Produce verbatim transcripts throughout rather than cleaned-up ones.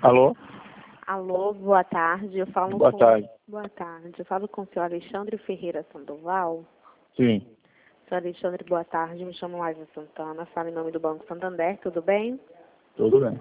Alô? Alô, boa tarde. Eu falo Boa com... tarde. Boa tarde. Eu falo com o senhor Alexandre Ferreira Sandoval. Sim, Senhor Alexandre, boa tarde. Me chamo Laisa Santana. Falo em nome do Banco Santander. Tudo bem? tudo bem.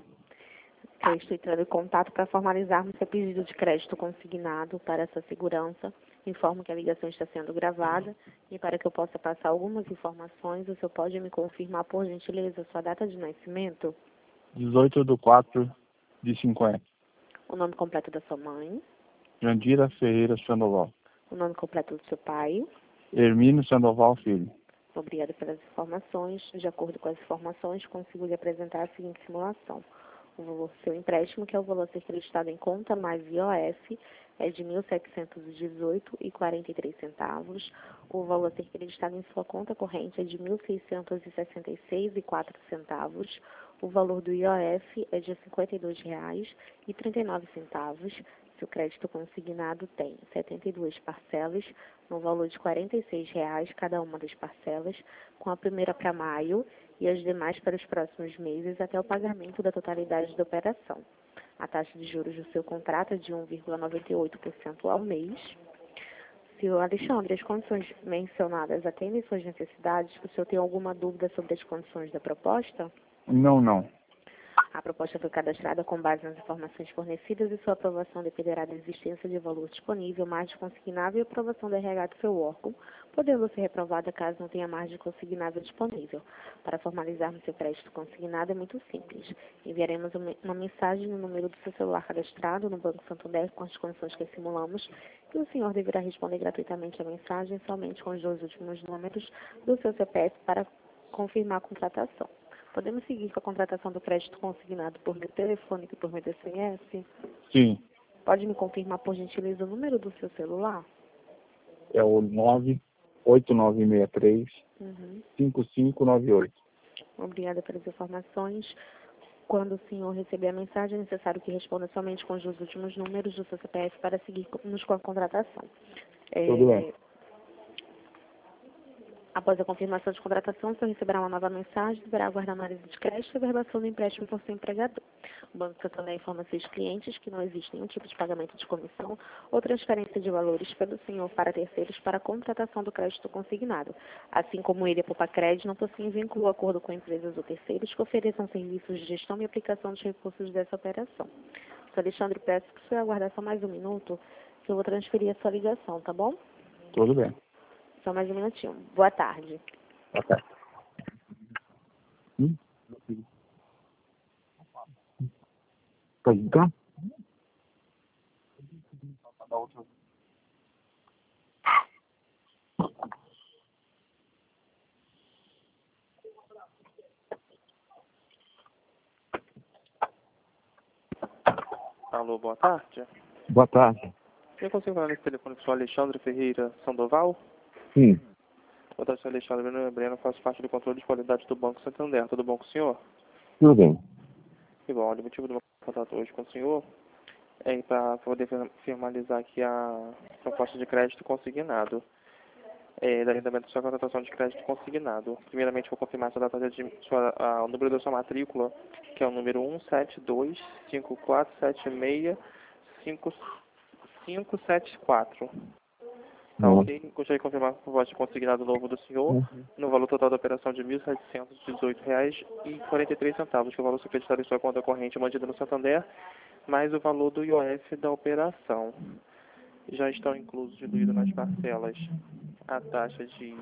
Eu estou entrando em contato para formalizarmos seu pedido de crédito consignado para essa segurança. Informo que a ligação está sendo gravada e para que eu possa passar algumas informações, o senhor pode me confirmar, por gentileza, sua data de nascimento, dezoito de quatro de cinquenta. o nome completo da sua mãe, Jandira Ferreira Sandoval. o nome completo do seu pai. Hermínio Sandoval Filho. Obrigada pelas informações. De acordo com as informações, consigo lhe apresentar a seguinte simulação. O valor do seu empréstimo, que é o valor a ser acreditado em conta mais I O F, é de mil setecentos e dezoito reais e quarenta e três centavos. O valor a ser acreditado em sua conta corrente é de mil seiscentos e sessenta e seis reais e quatro centavos. O valor do I O F é de cinquenta e dois reais e trinta e nove centavos. Seu crédito consignado tem setenta e duas parcelas, no valor de quarenta e seis reais cada uma das parcelas, com a primeira para maio e as demais para os próximos meses até o pagamento da totalidade da operação. A taxa de juros do seu contrato é de um vírgula noventa e oito por cento ao mês. Senhor Alexandre, as condições mencionadas atendem suas necessidades? O senhor tem alguma dúvida sobre as condições da proposta? Não, não. A proposta foi cadastrada com base nas informações fornecidas e sua aprovação dependerá da existência de valor disponível, margem consignável e aprovação do R H do seu órgão, podendo ser reprovada caso não tenha margem consignável disponível. Para formalizarmos seu crédito consignado é muito simples. Enviaremos uma mensagem no número do seu celular cadastrado no Banco Santander com as condições que simulamos e o senhor deverá responder gratuitamente a mensagem somente com os dois últimos números do seu C P F para confirmar a contratação. Podemos seguir com a contratação do crédito consignado por meio telefônico e por meio de S M S? Sim, Pode me confirmar, por gentileza, o número do seu celular? é o nove oito nove seis três Uhum. cinco cinco nove oito. Obrigada pelas informações. Quando o senhor receber a mensagem, é necessário que responda somente com os dois últimos números do seu C P F para seguirmos com a contratação. É, Tudo bem. Após a confirmação de contratação, o senhor receberá uma nova mensagem e deverá aguardar análise de crédito e verbação do empréstimo por seu empregador. O Banco Santander informa seus clientes que não existe nenhum tipo de pagamento de comissão ou transferência de valores pelo senhor para terceiros para a contratação do crédito consignado. Assim como ele e a Poupa-Crédito não possuem vínculo ou acordo com empresas ou terceiros que ofereçam serviços de gestão e aplicação dos recursos dessa operação. senhor Alexandre, peço que o senhor aguardar só mais um minuto, que eu vou transferir a sua ligação, tá bom? Tudo bem. Só mais um minutinho. Boa tarde. Ok. Hum? Pode entrar? Alô, boa tarde. Boa tarde. Eu consigo falar nesse telefone com o senhor Alexandre Ferreira Sandoval? Sim, Boa tarde, senhor Alexandre. Meu nome é Breno, faço parte do controle de qualidade do Banco Santander. Tudo bom com o senhor? tudo bem. Que bom. O motivo do meu contato hoje com o senhor é para poder formalizar aqui a proposta de crédito consignado. É, da arrendamento da sua contratação de crédito consignado. Primeiramente, vou confirmar sua data de sua, a, o número da sua matrícula, que é o número um sete dois cinco quatro sete seis cinco cinco sete quatro. Tá Não. ok? Gostaria de confirmar o voto consignado novo do senhor, Uhum. no valor total da operação de mil setecentos e dezoito reais e quarenta e três centavos, que é o valor acreditado em sua conta corrente mantida no Santander, mais o valor do I O F da operação. Já estão inclusos, diluídos nas parcelas, a taxa de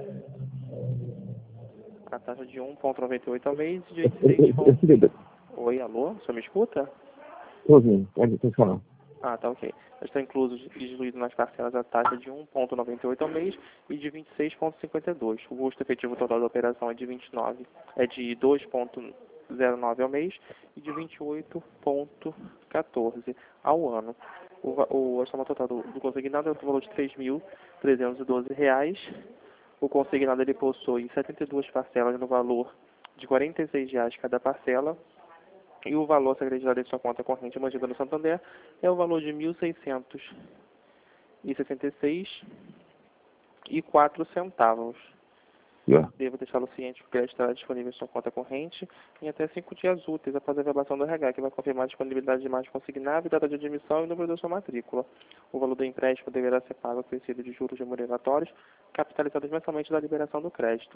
a taxa de um vírgula noventa e oito ao mês e de Eu, eu, vinte e seis. eu, eu, Oi, alô? O senhor me escuta? Tô ouvindo, pode pode falar. Ah, tá ok. Está incluso e diluído nas parcelas a taxa de um vírgula noventa e oito ao mês e de vinte e seis vírgula cinquenta e dois. O custo efetivo total da operação é de vinte e nove, é de dois vírgula zero nove ao mês e de vinte e oito vírgula quatorze ao ano. O, va- o a soma total do, do consignado é o valor de três mil trezentos e doze reais. O consignado ele possui setenta e duas parcelas no valor de quarenta e seis reais cada parcela. E o valor acreditado em sua conta corrente mantida no Santander é o valor de mil seiscentos e sessenta e seis reais e quatro centavos. Yeah. Devo deixá-lo ciente que o crédito estará disponível em sua conta corrente em até cinco dias úteis após a verbação do R H, que vai confirmar a disponibilidade de imagem consignada, data de admissão e o número da sua matrícula. O valor do empréstimo deverá ser pago acrescido de juros remuneratórios, capitalizados mensalmente da liberação do crédito.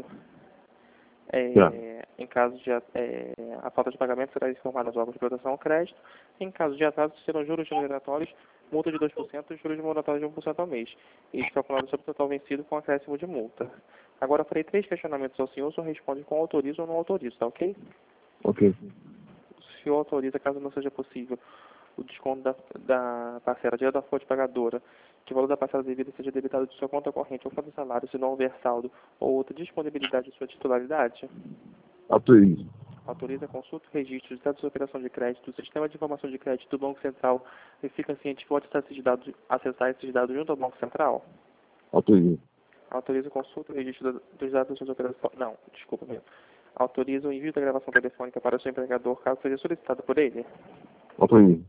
É, Yeah. Em caso de é, a falta de pagamento, será informado aos órgãos de proteção ao crédito. Em caso de atraso, serão juros remuneratórios, multa de dois por cento e juros remuneratórios de um por cento ao mês. Isso calculado sobre o total vencido com acréscimo de multa. Agora, eu farei três questionamentos ao senhor, o senhor responde com autorizo ou não autorizo, tá ok? Ok. O senhor autoriza, caso não seja possível, o desconto da, da parcela direto da fonte pagadora, que o valor da parcela devida seja debitado de sua conta corrente ou conta de salário, se não houver saldo ou outra disponibilidade de sua titularidade? Autorizo. Autoriza a consulta e registro de dados de operação de crédito do Sistema de Informação de Crédito do Banco Central e fica ciente que pode acessar esses dados, acessar esses dados junto ao Banco Central? Autorizo. Autoriza a consulta e registro dos dados das suas operações. Não, desculpa mesmo. Autoriza o envio da gravação telefônica para o seu empregador, caso seja solicitado por ele. Autorizo.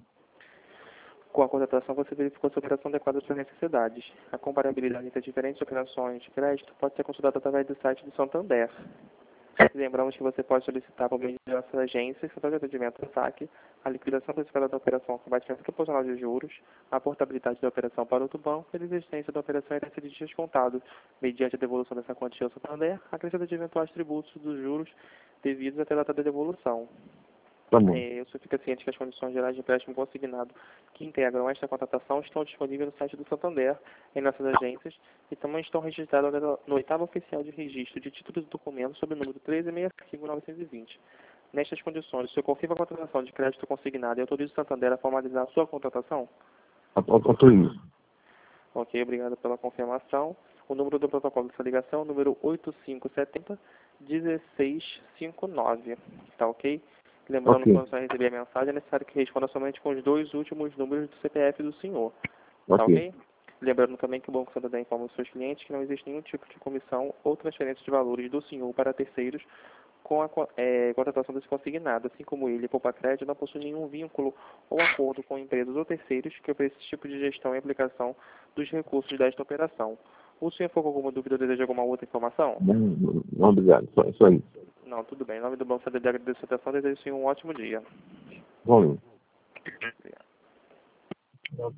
Com a contratação, você verificou se a operação adequada às suas necessidades. A comparabilidade entre as diferentes operações de crédito pode ser consultada através do site do Santander. Lembramos que você pode solicitar por meio de nossas agências, central de atendimento do saque, a liquidação antecipada da operação com batimento proporcional de juros, a portabilidade da operação para outro banco e a desistência da operação e de descontado, mediante a devolução dessa quantia ao Santander, acrescida de eventuais tributos dos juros devidos até a data da devolução. Tá bom. É, o senhor fica ciente que as condições gerais de empréstimo consignado que integram esta contratação estão disponíveis no site do Santander, em nossas agências, e também estão registradas no oitavo oficial de registro de títulos e documentos sob o número treze mil seiscentos e novecentos e vinte. Nestas condições, o senhor confirma a contratação de crédito consignado e autoriza o Santander a formalizar a sua contratação? Autorizo. Ok, obrigado pela confirmação. O número do protocolo dessa ligação é o número oito cinco sete zero, um seis cinco nove. Tá ok? Lembrando que Ok. quando você receber a mensagem, é necessário que responda somente com os dois últimos números do C P F do senhor. Tá Ok. ok? Lembrando também que o Banco Santander informa os seus clientes que não existe nenhum tipo de comissão ou transferência de valores do senhor para terceiros com a é, contratação desse consignado, assim como ele, Poupa Crédito, não possui nenhum vínculo ou acordo com empresas ou terceiros que ofereçam esse tipo de gestão e aplicação dos recursos desta operação. O senhor ficou com alguma dúvida ou deseja alguma outra informação? Não, não, não, obrigado. Só, só isso. Não, tudo bem. Em nome do Banco Santander, agradeço a sua atenção e desejo sim um ótimo dia. Bom. Obrigado.